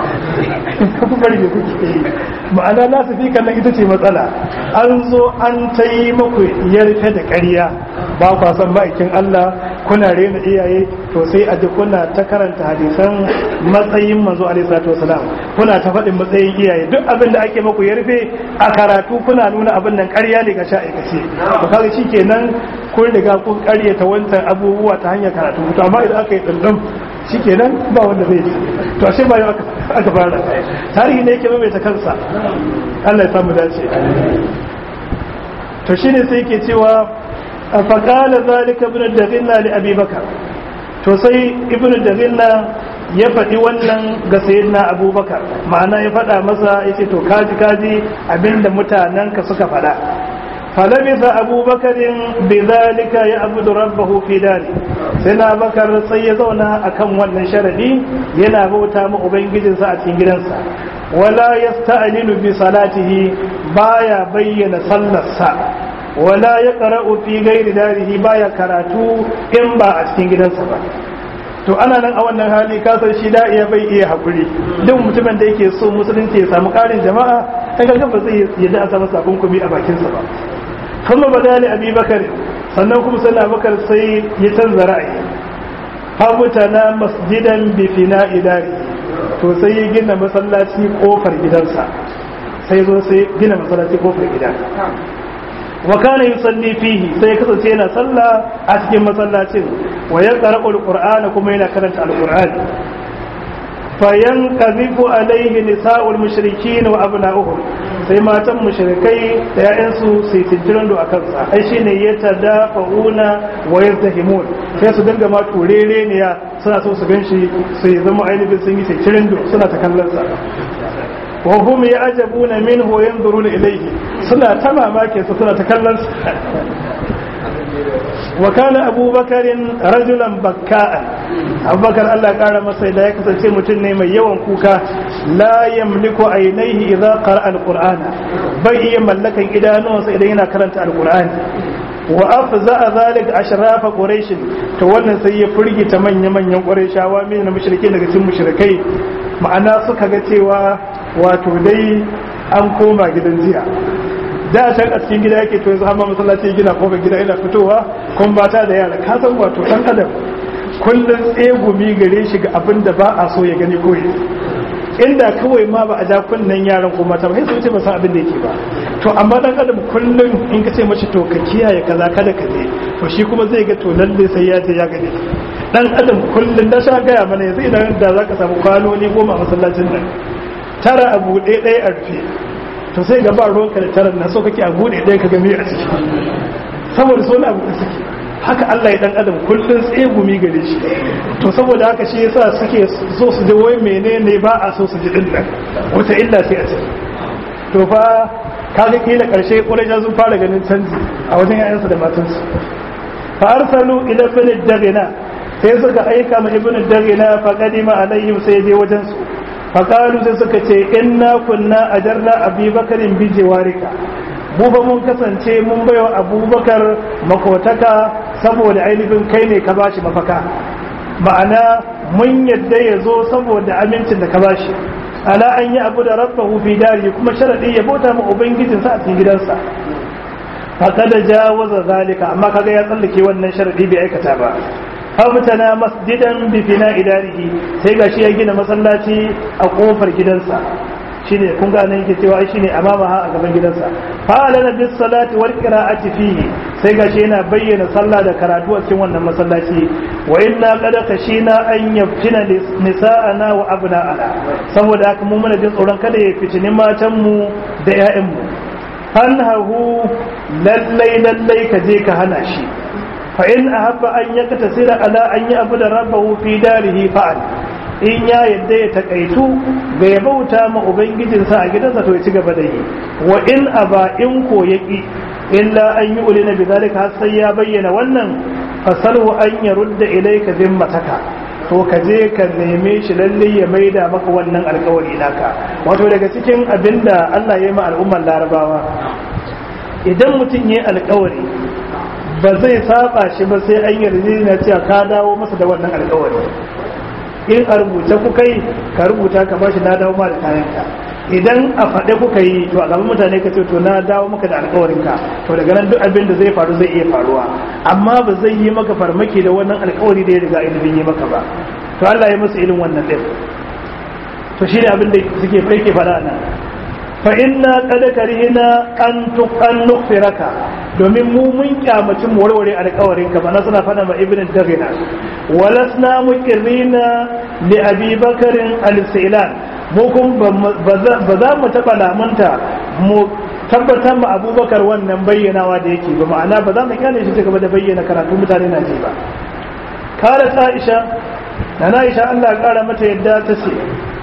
ku bari me kuke yi ma'ana na su fi kallon ita ce matsala an zo an ta yi muku yarfe da ƙarya ba kwa san ma'aikin Allah kuna rena iyaye to sai a ji kuna ta karanta hadisan matsayin manzo alaihi salatu wasalam kuna ta faɗin matsayin iyaye duk abin da ake muku yarfe a karatu kuna nuna abin nan ƙarya ne ga sha'aikace to kaga shikenan kun riga kun ƙaryata wancan abubuwa ta hanyar karatu to amma idan aka yi dindin shikenan ba wanda zai ci to ashe ba aka fara tarihi ne yake mai ta kansa Allah ya samu dace to shine sai yake cewa fa qala zalika ibn daghina li abi bakar to sai ibn daghina ya faɗi wannan ga sayyidina abubakar ma'ana ya faɗa masa yace to kaji abinda mutananka suka faɗa فلبث أبو بكر بذلك يعبد ربه في داره سيدنا أبو بكر سيزونا أكم والنشردي ينابوتا مؤبنجد ساعتين جنسا ولا يستعلن بصلاته بايا بين صلى الساعة ولا يقرأ في غير داره بايا كراتو إنبا أتين جنسا to ana nan a wannan hali kasar shi da iya bai iya hakuri duk mutumin da yake so musulunci ya samu karin jama'a ta ga ba zai yadda a samu sakunkumi a bakinsa ba kuma badali abi bakar sannan kuma sai abubakar sai ya canza ra'ayi habuta na masjidan bi fina idari to sai ya gina masallaci kofar gidansa sai zo sai gina masallaci kofar gida wa kana yusalli fihi sai ya kasance yana sallah a cikin masallacin wa yaqra'u alqur'ana kuma yana karanta alqur'ani fayanqadhifu alayhi nisa'ul mushrikin wa abna'uhum sai matan mushrikai da ƴaƴansu sai tijiran do akan sa ai shine yatadafa'una wa yazdahimun sai su dinga ma turere ne ya suna so su ganshi sai zama ainihin sun yi tijiran do suna ta kallon sa wa hum ya'jabuna minhu wa yanzuruna ilayhi suna ta mamake su suna ta kallon sa wa kana abubakarin rajulan bakka'an abubakar Allah kara masa da ya kasance mutum ne mai yawan kuka la yamliku ainihi idza qara'a alqur'ana bai iya mallakan idanuwansa idan yana karanta alqur'ani wa afza'a zalika ashrafa quraish to wannan sai ya furgita manyan qurayshawa min mushrikin daga cikin mushrikai ma'ana suka ga cewa wato dai an koma gidan jiya da can a cikin gida yake to yanzu amma masallaci gina kofar gida ina fitowa kun bata da yara ka san wato dan adam kullun tsegumi gare shi ga abin da ba a so ya gani koyi inda kawai ma ba a ja kunnen yaran ko mata ba sai su ce ba san abin da yake ba to amma dan adam kullun in ka ce mashi to ka kiyaye kaza kada ka je to shi kuma zai ga to lalle sai ya je ya gani dan adam kullun da sha gaya mana yanzu idan da zaka samu kwanoni 10 a masallacin nan tara abu ɗaya a rufe to sai ga ba ruwanka da tarar na so kake a bude ɗaya ka game a ciki saboda so na abu da suke haka Allah ya dan adam kullun tsegumi gare shi to saboda haka shi yasa suke so su ji wai menene ba a so su ji din nan wata illa sai a ciki to fa kaga kila karshe Quraysh sun fara ganin canji a wajen yayansu da matansu fa arsalu ila ibn Daghina sai suka aika ma ibn Daghina fa qadima alaihim sai je wajen su faƙalu sai suka ce inna kunna ajarna abubakarin bijewarika mu ba mun kasance mun baiwa abubakar makotaka saboda ainihin kai ne ka bashi mafaka ma'ana mun yadda ya zo saboda amincin da ka bashi ala an yi abu da rabbahu fi dari kuma sharadi ya bauta ma ubangijinsa a cikin gidansa faqad jawaza zalika amma kaga ya tsallake wannan sharadi bai aikata ba abtana masjidan bi fina idarihi sai gashi ya gina masallaci a kofar gidansa shine kun ga nan yake cewa shine amama a gaban gidansa fa alana bis salati wal qira'ati fihi sai gashi yana bayyana sallah da karatu a cikin wannan masallaci wa inna qad khashina an yaftina nisa'ana wa abna'ana saboda haka mu muna jin tsoron kada ya fitini matan mu da ƴaƴan mu fanhahu lallai ka je ka hana shi fa'in a haɓa an ya kata sira ala an yi abu da rabbahu fi darihi fa'al in ya yadda ya taƙaitu ga ya bauta ma ubangijinsa a gidansa to ya ci gaba da yi wa in a ba in ko ya ƙi illa an yi ulina bi zalika har sai ya bayyana wannan fasalhu an ya rudda ilaika zimmataka to ka je ka neme shi lalle ya maida maka wannan alƙawari naka wato daga cikin abinda Allah ya yi ma al'ummar larabawa idan mutum ya yi alƙawari ba zai saba shi ba sai an yarda na cewa ka dawo masa da wannan alƙawari in a rubuta kuka yi ka rubuta ka bashi na dawo ma da kayanka idan a faɗe kuka yi to a gaban mutane ka ce to na dawo maka da alƙawarinka to daga nan duk abin da zai faru zai iya faruwa amma ba zai yi maka farmaki da wannan alƙawari da ya riga ainihin yi maka ba to Allah ya musu irin wannan ɗin to shi ne abin da suke ke faɗa nan fa inna qad karihna an nughfiraka domin mu mun kyamaci mu warware alƙawarin ka bana suna fada ma ibn Daghina walasna muqirrina li abi bakarin al-silan mu kun ba za mu taba lamunta mu tabbatar ma abubakar wannan bayyanawa da yake ba ma'ana ba za mu kyale shi gaba da bayyana karatu mutane na ji ba kala Aisha na Aisha Allah ya kara mata yadda ta ce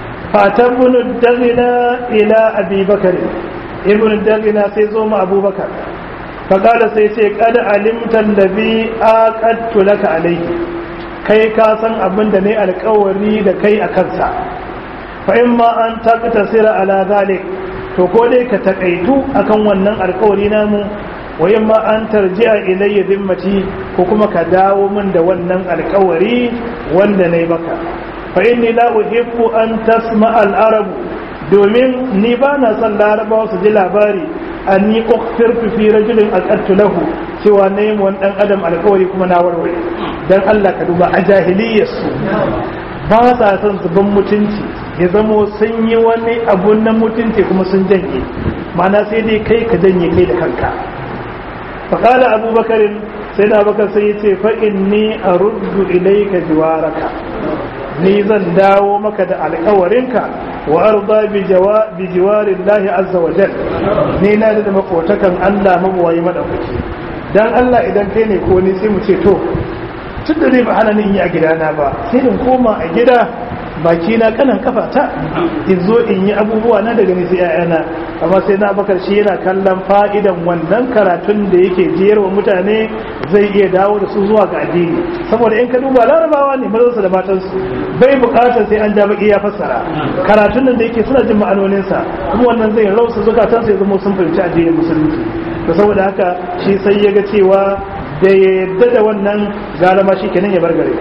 fatabun Daghina ila abi bakar ibn Daghina sai zo ma abubakar faƙada sai ce kada alimtan da bi aqadtu laka alayhi kai ka san abin da ne alƙawari da kai a kansa fa in ma an taqtasira ala zalik to ko dai ka takaitu akan wannan alƙawari namu wa in ma an tarji'a ilayya zimmati ko kuma ka dawo min da wannan alƙawari wanda nayi maka fa inni la uhibbu an tasma al-arab domin ni ba na son larabawa su ji labari anni ukhfirtu fi rajulin aqattu lahu cewa nayi wani dan adam alƙawari kuma na warware dan Allah ka duba a jahiliyyar su ba sa son zuban mutunci ya zamo sun yi wani abu na mutunci kuma sun janye mana sai dai kai ka janye kai da kanka faƙala abubakarin sai na bakar sai ya ce fa'in ni a ruddu ilaika jiwaraka ni zan dawo maka da alƙawarinka wa arda bi jiwarin lahi azza wa jal ni na da makotakan Allah mabuwayi madaukaki dan Allah idan kai ne ko ni sai mu ce to tun da zai ba hana ni in yi a gidana ba sai in koma a gida baki na kanan kafata in zo in yi abubuwa na daga nisi ƴaƴana amma sai na bakar shi yana kallon fa'idan wannan karatun da yake jiyarwa mutane zai iya dawo da su zuwa ga addini saboda in ka duba larabawa ne mazansu da matansu bai bukatar sai an ja baki ya fassara karatun nan da yake suna jin ma'anoninsa kuma wannan zai rausa zukatansu ya zama sun fahimci addinin musulunci to saboda haka shi sai ya ga cewa da ya yadda da wannan galama shi kenan ya bar gare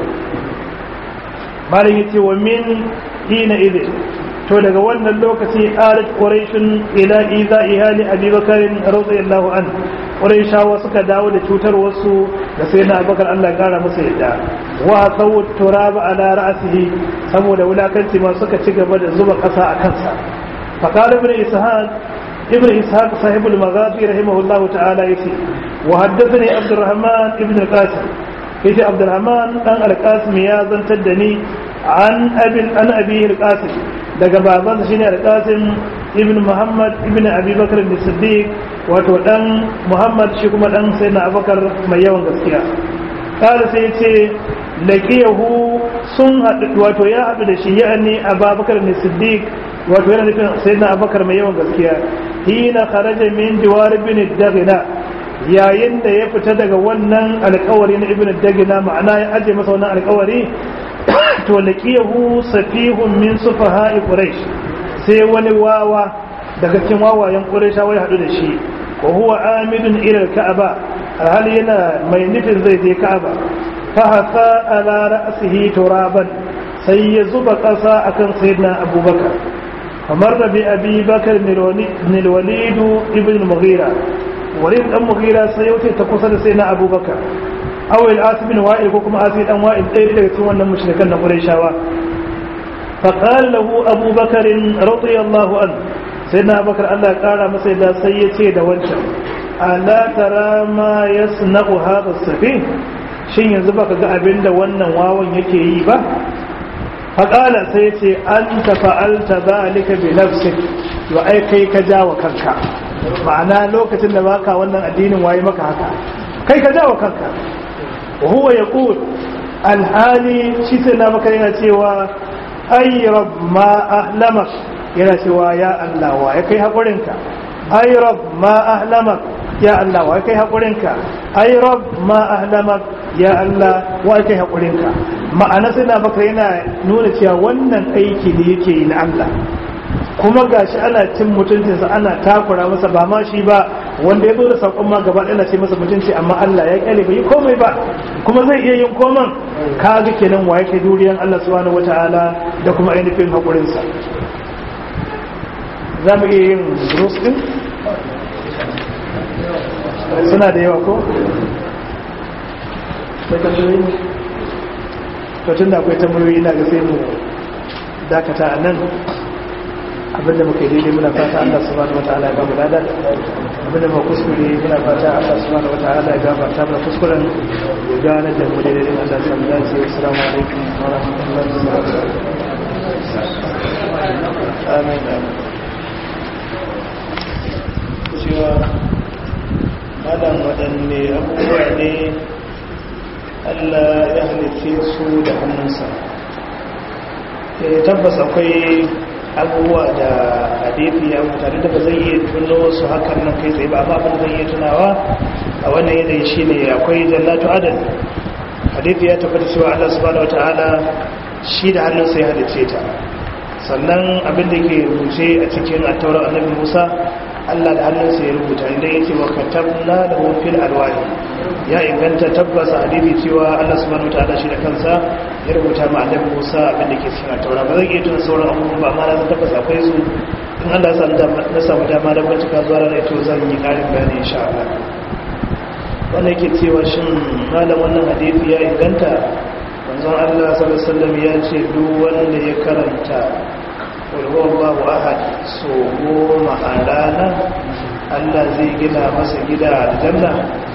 malin yace wa min hina idin to daga wannan lokaci alat quraishun ila iza ihali abubakar radiyallahu an quraishawa suka dawo da cutar wasu da sai na abubakar Allah ya kara masa yadda wa sawut turaba ala ra'sihi saboda wulakanci ma suka ci gaba da zuba kasa a kansa fa qala ibn ishaq sahibul maghazi rahimahullahu ta'ala yace wa haddathani abdurrahman ibn al-qasim yace abdurrahman dan al-qasim ya zantar da ni an abi al-qasim daga babansa shine al-qasim ibn muhammad ibn abi bakr as-siddiq wato dan muhammad shi kuma dan sayyidina abubakar mai yawan gaskiya kada sai yace laqiyahu sun hadu wato ya hadu da shi yani abubakar as-siddiq wato yana nufin sayyidina abubakar mai yawan gaskiya hina kharaja min jiwar ibn ad-daghina yayin da ya fita daga wannan alƙawari na ibn ad-daghina ma'ana ya aje masa wannan alƙawari to laqiyahu safihun min sufaha'i quraish sai wani wawa daga cikin wawayen quraishawa ya hadu da shi wa huwa amidun ila al-ka'aba hali yana mai nufin zai je ka'aba fa hasa ala ra'sihi turaban sai ya zuba ƙasa akan sayyidina abubakar kamar da bi abi bakar bin walid ibn al-mughira walid dan mughira sai ya wuce ta kusa da sayyidina abubakar aw al-asim bin wa'il ko kuma asim dan wa'il ɗaya daga cikin wannan mushrikan na qurayshawa fa qala lahu abubakar radiyallahu anhu sayyidina abubakar Allah ya kara masa yadda sai ya ce da wancan ala tara ma yasna'u hadha as-safi shin yanzu baka ga abinda wannan wawan yake yi ba fa qala sai ya ce anta fa'alta dhalika bi nafsik to ai kai ka jawo kanka ma'ana lokacin da baka wannan addinin waye maka haka kai ka jawo kanka وهو يقول الحالي shi sai na maka yana cewa ay rabb ma ahlamak yana cewa ya Allah wa kai hakurinka ay rabb ma ahlamak ya Allah wa kai hakurinka ay rabb ma ahlamak ya Allah wa kai hakurinka ma'ana sai na maka yana nuna cewa wannan aiki ne yake yi na Allah kuma gashi ana cin mutuncinsa ana takura masa ba ma shi ba wanda ya zo da saƙon ma gaba ɗaya ce masa mutunci amma Allah ya kyale bai yi komai ba kuma zai iya yin koman kaga kenan wa yake duriyan Allah subhanahu wataala da kuma ainihin haƙurinsa za mu iya yin durus din suna da yawa ko sai ka tuni to tunda akwai tambayoyi ina ga sai mu dakata a nan abinda muka yi daidai muna fata Allah subhanahu wataala ya gamu lada abinda muka kuskure muna fata Allah subhanahu wataala ya gafarta mana kuskuren ya gane da mu daidai Allah sallallahu alaihi wasallam assalamu alaikum wa rahmatullahi wa barakatuh amin cewa malam waɗanne abubuwa ne Allah ya halice su da hannunsa tabbas akwai abubuwa da hadithi ya mutane da ba zai iya tuno su hakan nan kai tsaye ba amma abin zai iya tunawa a wannan yanayi shine akwai jannatu adal hadithi ya tabbata cewa Allah subhanahu wataala shi da hannunsa ya halice ta sannan abin da yake rubuce a cikin at-taurat annabi Musa Allah da hannunsa ya rubuta inda yake wa katabna lahu fil alwahi ya inganta tabbasa hadithi cewa Allah subhanahu wataala shi da kansa ya rubuta ma annabi Musa abin da ke cikin taura ba zan iya tuna sauran abubuwan ba amma na tabbasa akwai su in Allah ya samu dama da bincika zuwa ranar ito zan yi ƙarin bayani insha Allah wanda yake cewa shin malam wannan hadisi ya inganta manzon Allah sallallahu alaihi wasallam ya ce duk wanda ya karanta qul huwallahu ahad so 10 a rana Allah zai gina masa gida a aljanna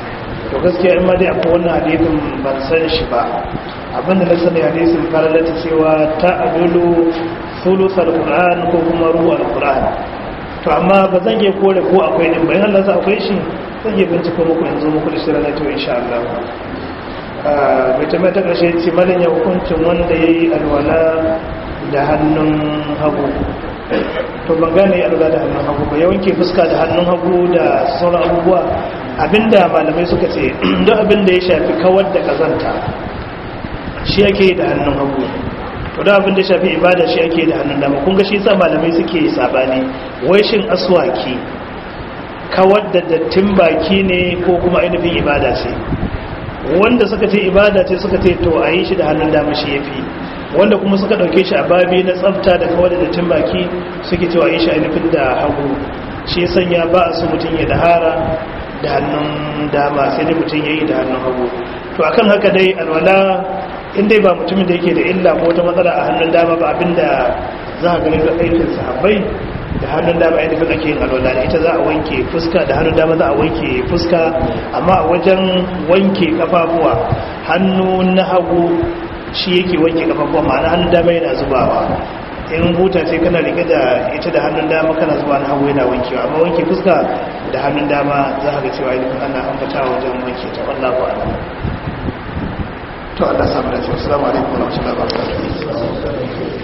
to gaskiya in ma dai akwai wannan hadisin ban san shi ba. Abinda na sani hadisin faralata cewa ta adulu sulusal qur'an ko kuma ruwal qur'an, to amma ba zan iya kore ko akwai din bayan Allah sa akwai shi zan iya bincika muku yanzu muku da shirin to insha Allah. Bai tambayar ta ƙarshe ce malin ya hukuncin wanda ya yi alwala da hannun hagu. To ban gane alwala da hannun hagu ba, ya wanke fuska da hannun hagu da sauran abubuwa. Abinda malamai suka ce don abinda ya shafi kawar da kazanta shi ake da hannun hagu, to don abinda ya shafi ibada shi ake da hannun dama. Kun ga shi sa malamai suke sabani wai shin aswaki kawar da dattin baki ne ko kuma ainihin ibada ce. Wanda suka ce ibada ce suka ce to a yi shi da hannun dama shi ya fi, wanda kuma suka ɗauke shi a babi na tsafta da kawar da dattin baki suke cewa yi shi ainihin da hagu. Shi sanya ba a so mutum ya dahara da hannun dama, sai dai mutum ya yi da hannun hagu. To akan haka dai alwala in dai ba mutumin da yake da illa ko wata matsala a hannun dama ba, abinda za a gani da aikin sahabbai da hannun dama yadda ake yin alwala da ita za a wanke fuska, da hannun dama za a wanke fuska, amma a wajen wanke kafafuwa hannu na hagu shi yake wanke kafafuwa, ma'ana hannun dama yana zubawa. In buta ce kana rike da ita da hannun dama kana zuwa na hagu yana wankewa, amma wanke fuska da hannun dama za a ga cewa idan ana ambata wajen wanke ta. wallahu a'lam. To Allah samu da cewa assalamu alaikum wa rahmatullahi wa barakatuh.